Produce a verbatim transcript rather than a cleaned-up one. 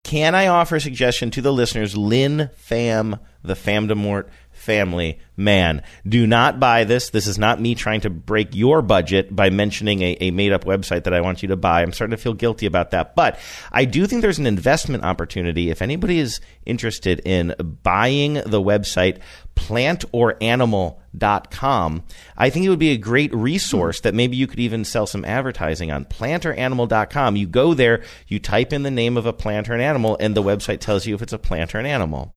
Can I offer a suggestion to the listeners? Lynn Pham, the Pham de Mort family. Man, do not buy this. This is not me trying to break your budget by mentioning a, a made-up website that I want you to buy. I'm starting to feel guilty about that. But I do think there's an investment opportunity. If anybody is interested in buying the website plant or animal dot com, I think it would be a great resource that maybe you could even sell some advertising on. plant or animal dot com. You go there, you type in the name of a plant or an animal, and the website tells you if it's a plant or an animal.